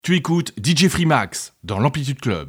Tu écoutes DJ Freemax dans l'Amplitude Club.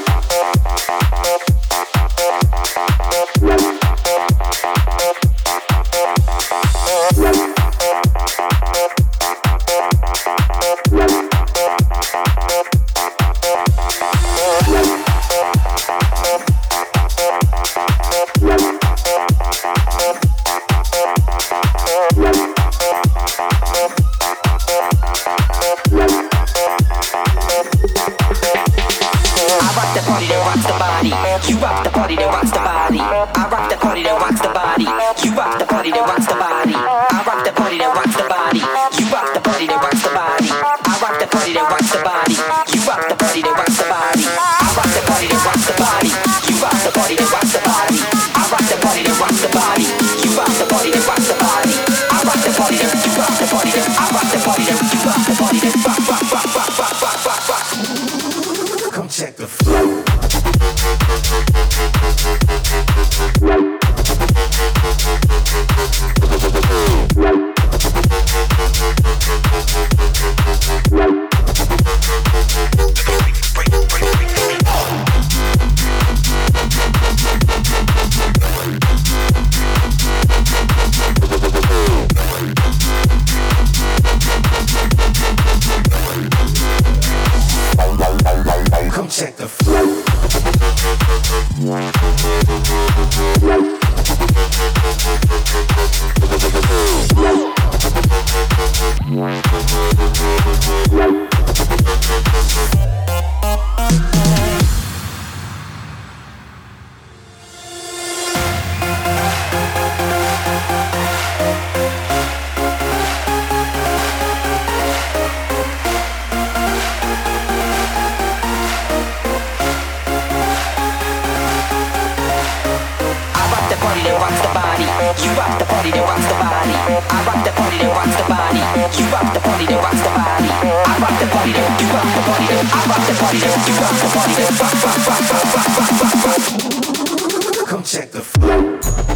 You rock the party that rocks the body. I rock the party that rocks the body. You rock the party that rocks the body. I rock the party that rocks the body. You rock the party that rocks the body. I rock the party that rocks the body. You rock the party that rocks the body. I rock the party that rocks the body. You rock the party that rocks the body. I rock the party that rocks the body. You rock the party that rocks the body. I rock the party that you rock the party that I rock the party that you rock the party that rock rock rock rock rock rock rock rock. Come check the flow. Come check the flow. You rock the party that rocks the body. I rock the party that rocks the body. You rock the party that rocks the body. I rock the party that you rock the party that I rock the party that you rock the party that rock rock rock rock rock rock rock. Come check the flow.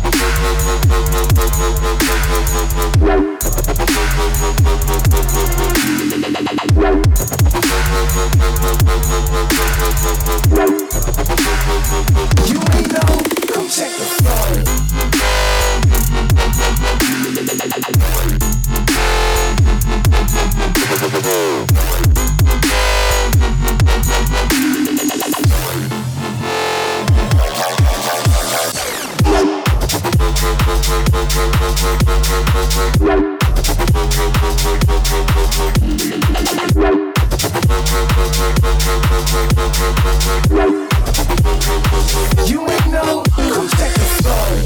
You ain't know. Come check the flow. You ain't know, come check the flow.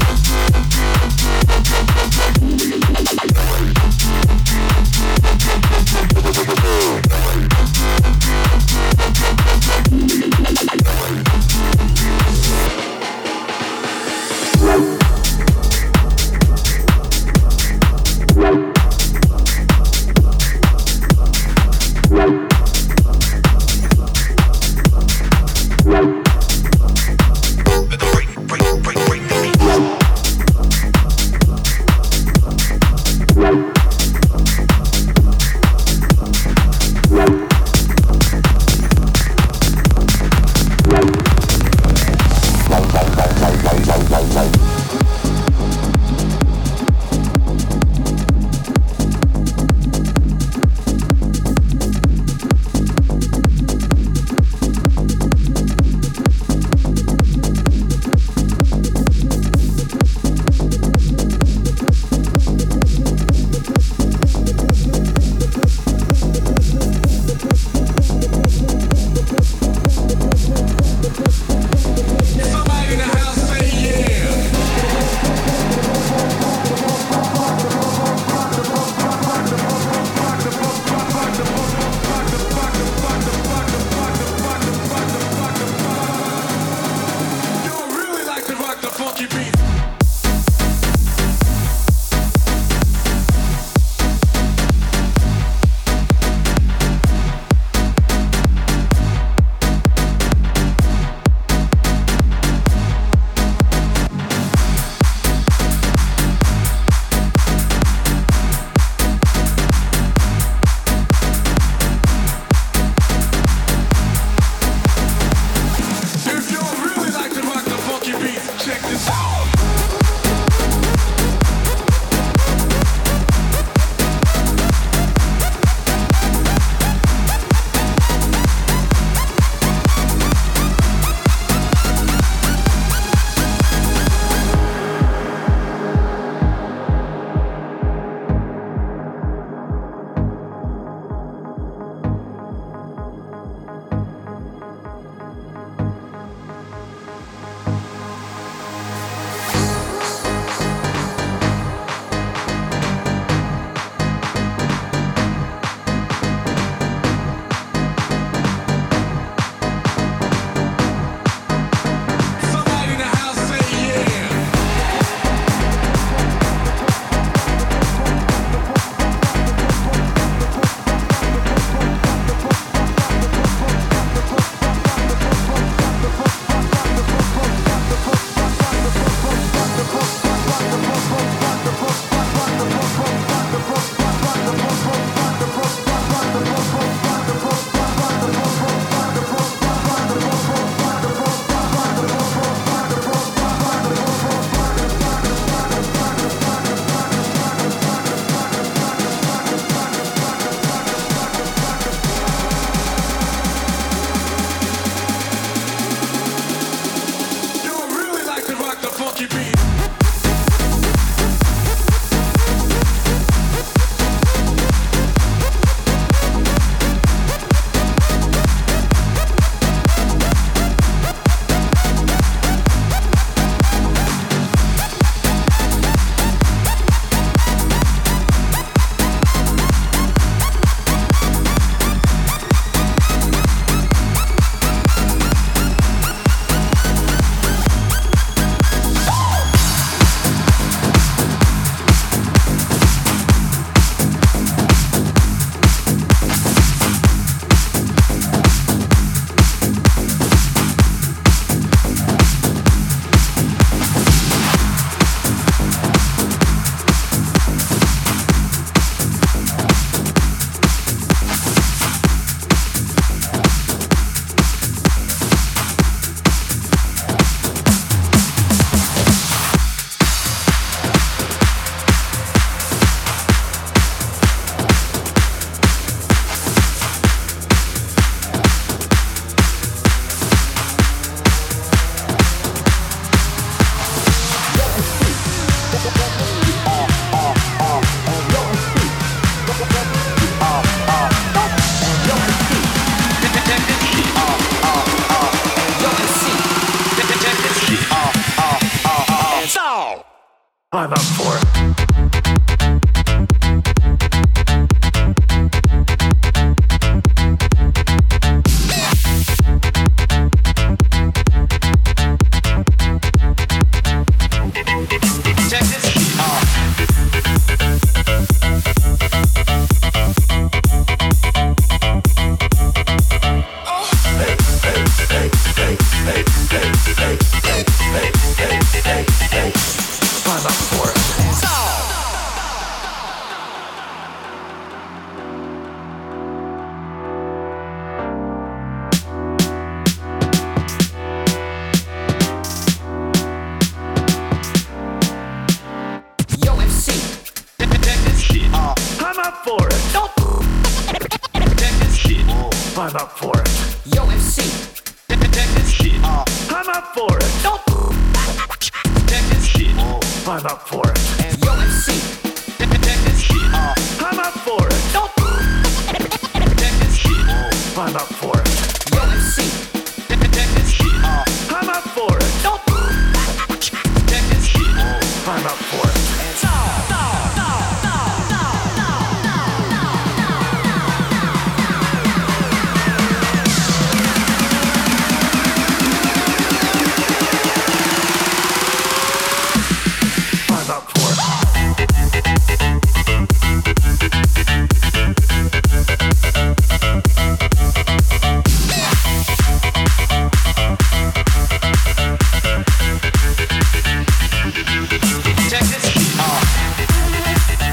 I'm up for it. Check this out. I'm up for it. Yo, MC. Check this shit. I'm up for it. Check this shit. I'm up for it. Yo, MC. Check this shit. I'm up for it. Check this shit. I'm up for it. Yo, MC. Check this shit. I'm up for it. Check this shit. I'm up for it. Yo, MC. Check this shit. I'm up for it. Check this shit. I'm up for it. I'm up for it. Check this shit.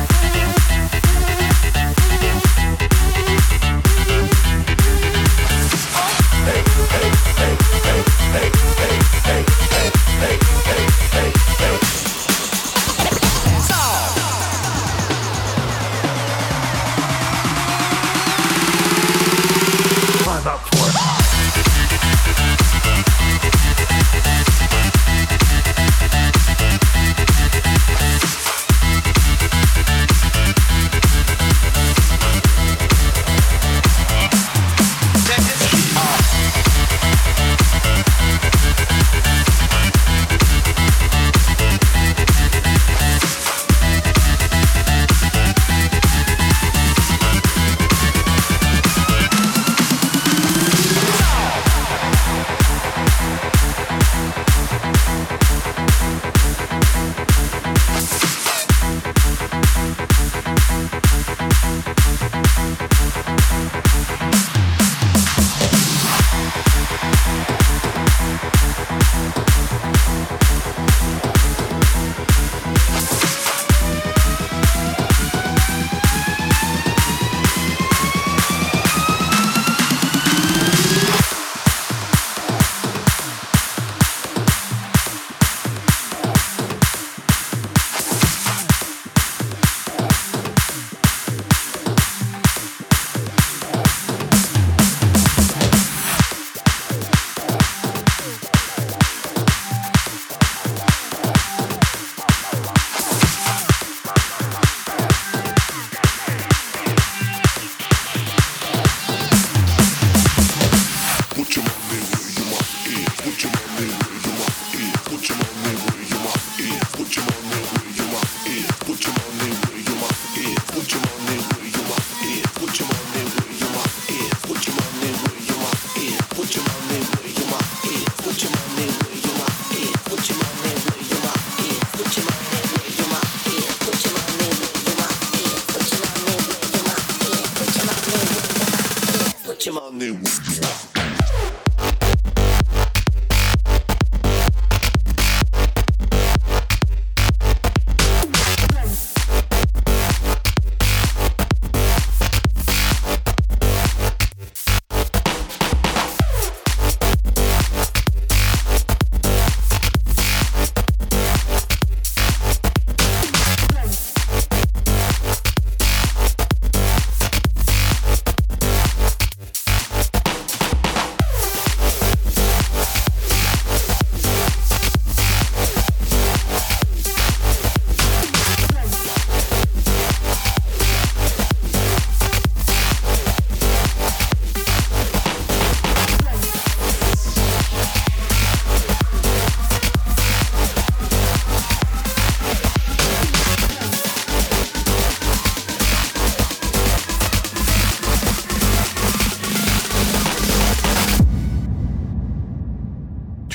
I'm up for it. Check this shit.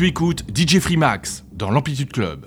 Tu écoutes DJ Freemax dans l'Amplitude Club.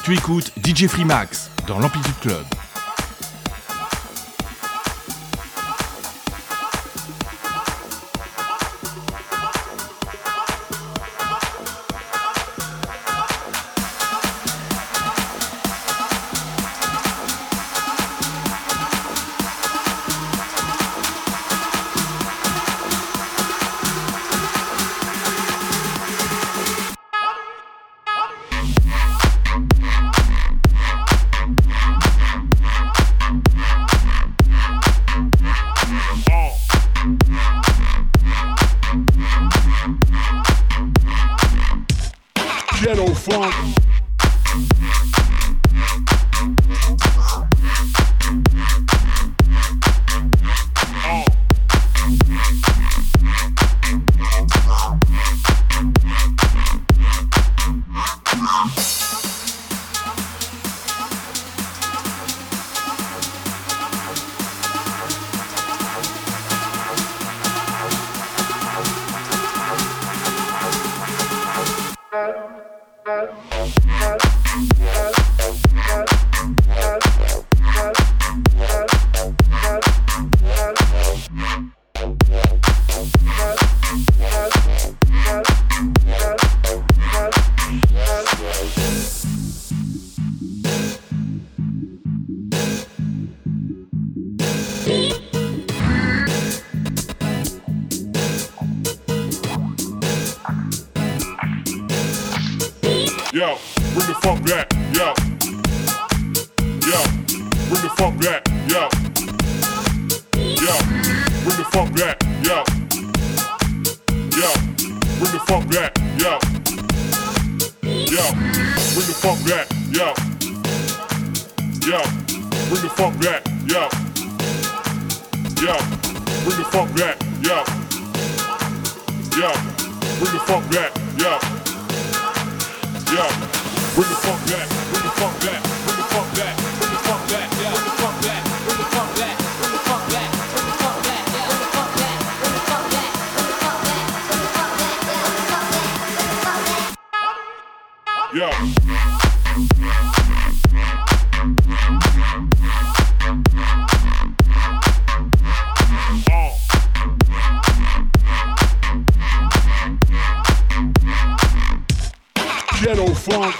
Tu écoutes DJ Freemax dans l'Amplitude Club. Ghetto funk. Yo, bring the funk back, yo. Yo, bring the funk back, yo. Yo, bring the funk back, yo. Yo, bring the funk back, yo. Yo, bring the funk back, yo. Yo, bring the funk back, yo. Yo, bring the funk back, yo. Yo, bring the funk back, yo. Yo, bring the funk back, bring the funk back, bring the funk back, bring the funk back, yeah, bring the funk back, bring the funk back, bring the funk back, bring the funk back, yeah, bring the funk back, bring the funk back, bring the funk back, bring the funk back, yeah, bring the funk back, bring the funk back, yo. Ghetto funk.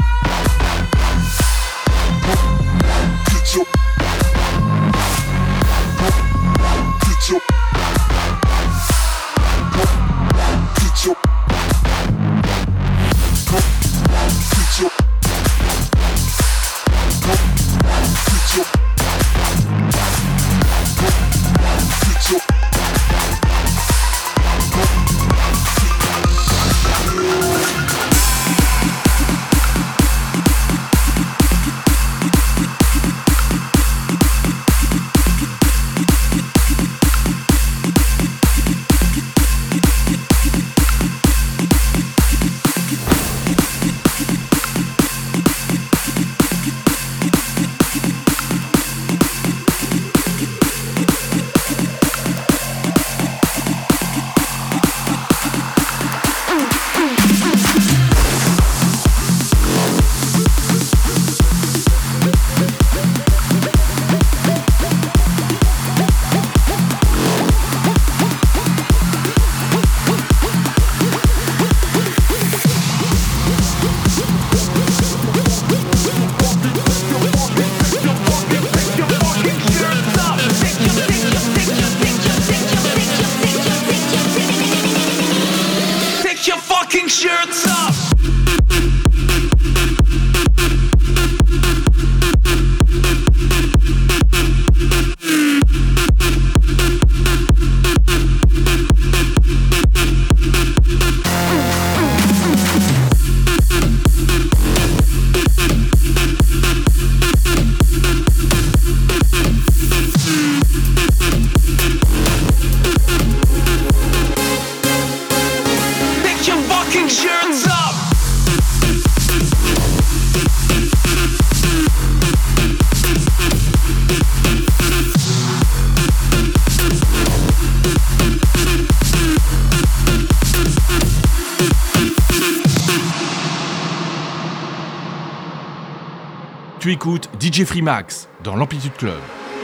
Tu écoutes DJ Freemax dans l'Amplitude Club.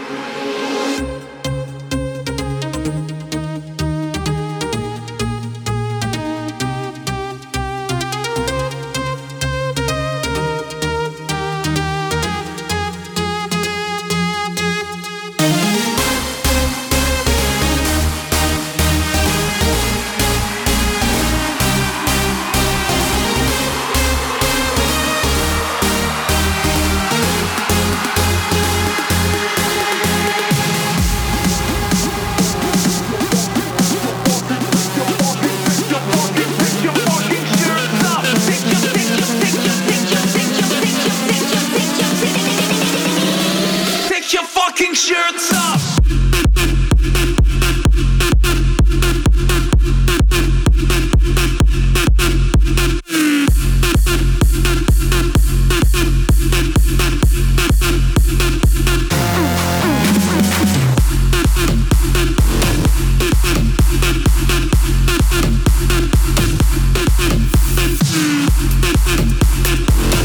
Shirts up.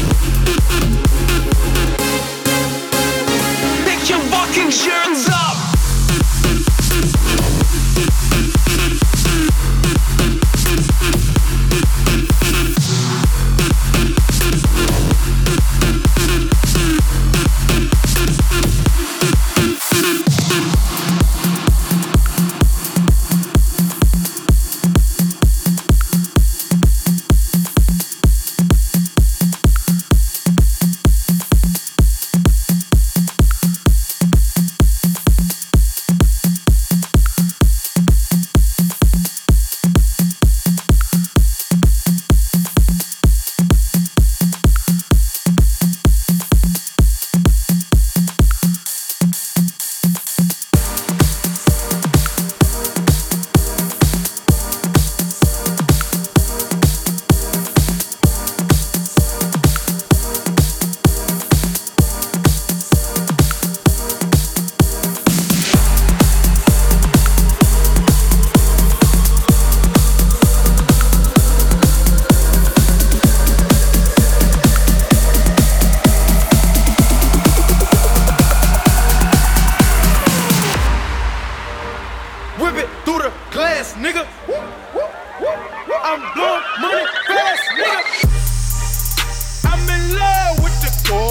Take your fucking shirts up.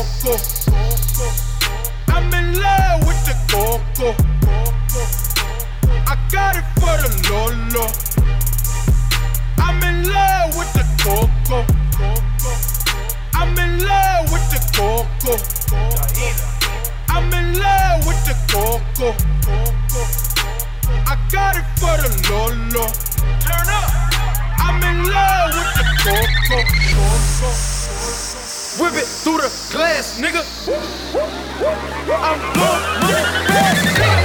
coco. I'm in love with the coco. I got it for the Lolo. I'm in love with the coco. I'm in love with the coco. I'm in love with the coco. I got it for the Lolo. Turn up. I'm in love with the coco. Whip it through the glass, nigga. I'm blowing money fast, nigga.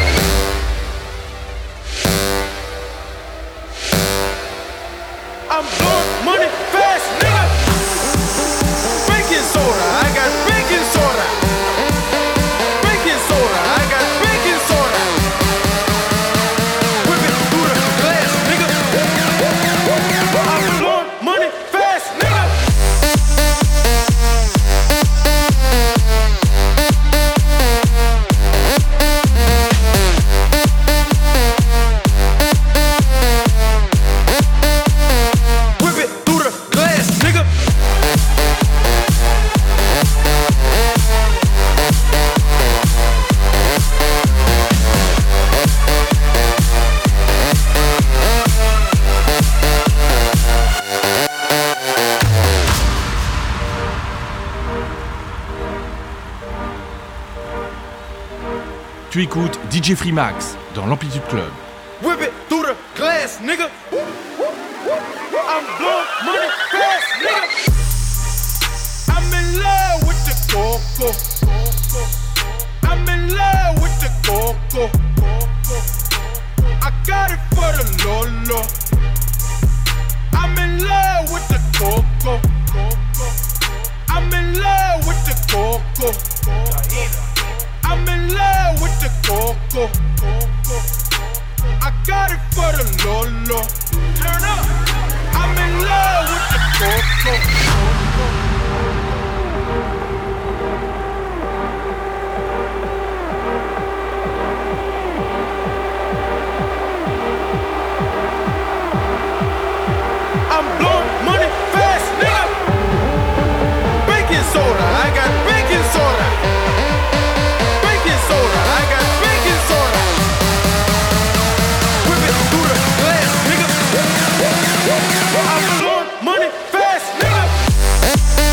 I'm blowing money fast, nigga. Baking soda, I got baking soda. Baking soda, I got baking soda. Whip it through the glass, nigga. I'm blowing money fast, nigga. Whip it through the glass, nigga. Tu écoutes DJ Freemax dans l'Amplitude Club. Whip it through the glass, nigga. I'm blowing money fast, nigga. I'm in love with the coco. I'm in love with the coco. I got it for the Lolo. I'm in love with the coco. I'm in love with the coco. I'm in love with the coco. I got it for the Lolo. Turn up. I'm in love with the coco. I'm blowing money fast, nigga. Baking soda, I got baking soda. Baking soda, I got baking soda. Whip it through the glass, nigga. I'm blowing money fast, nigga.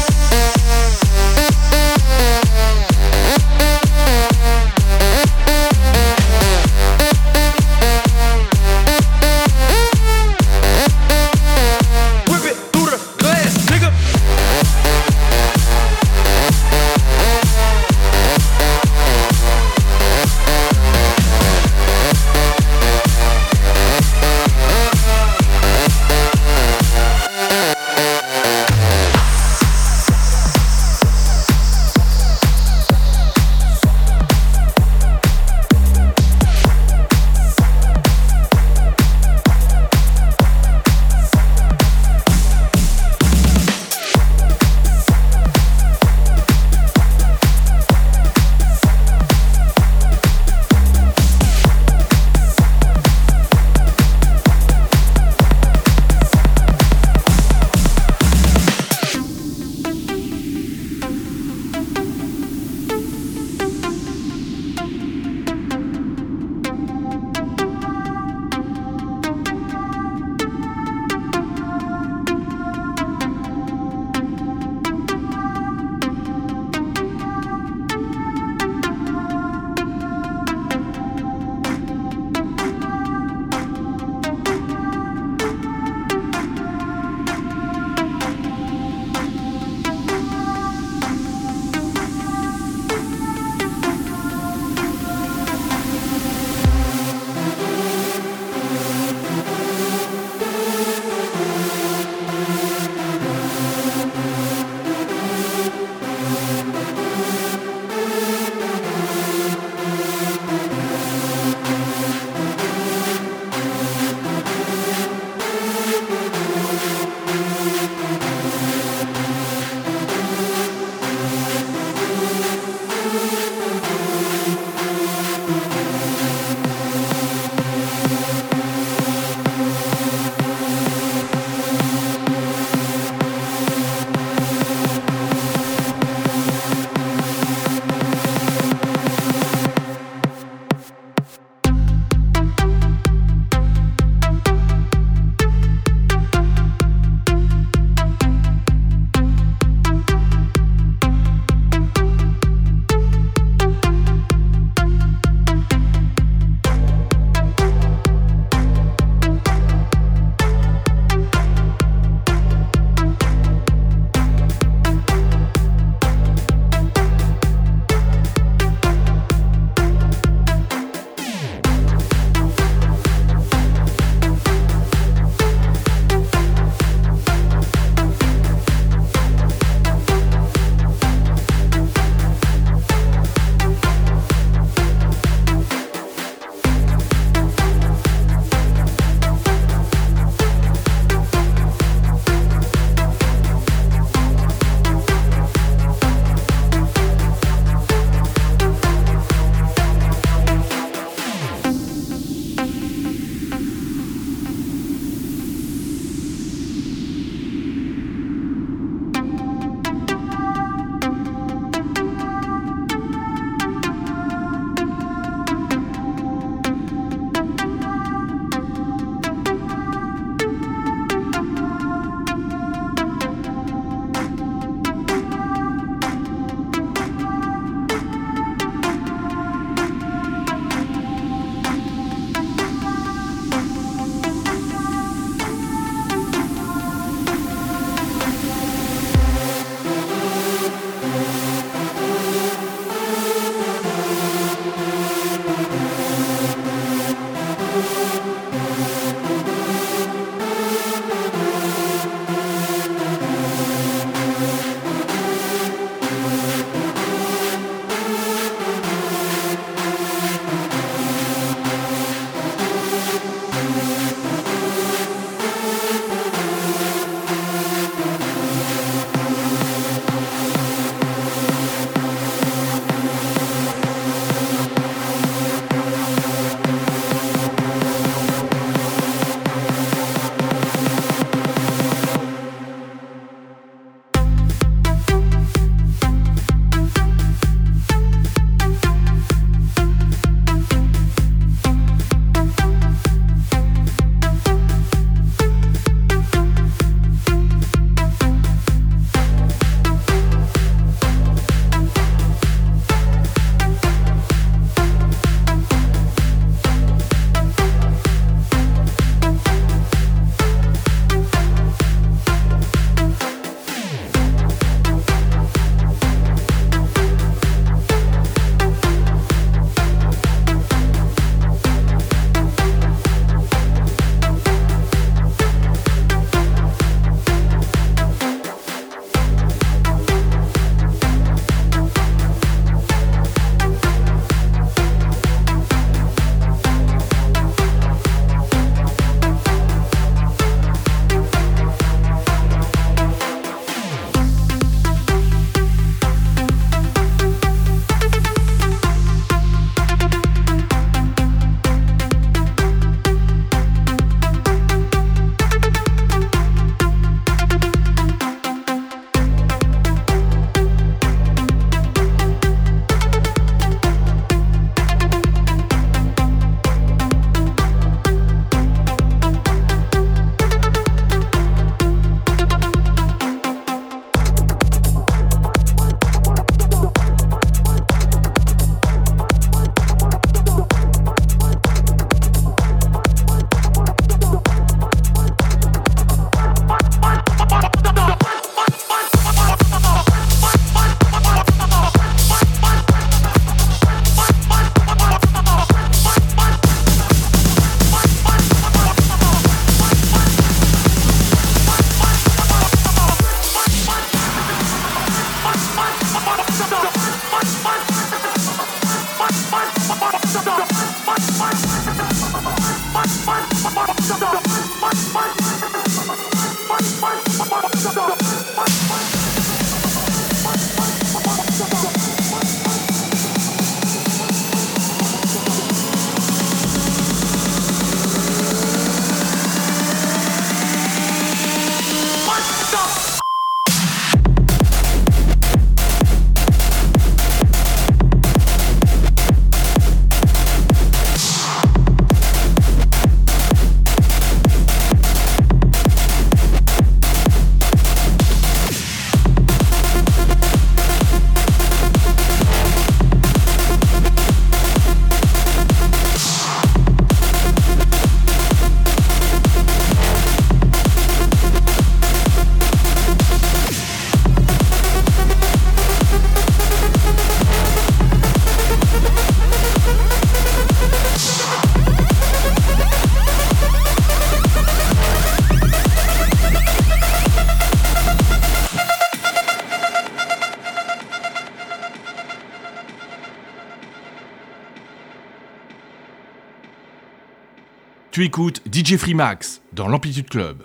Tu écoutes DJ Freemax dans l'Amplitude Club.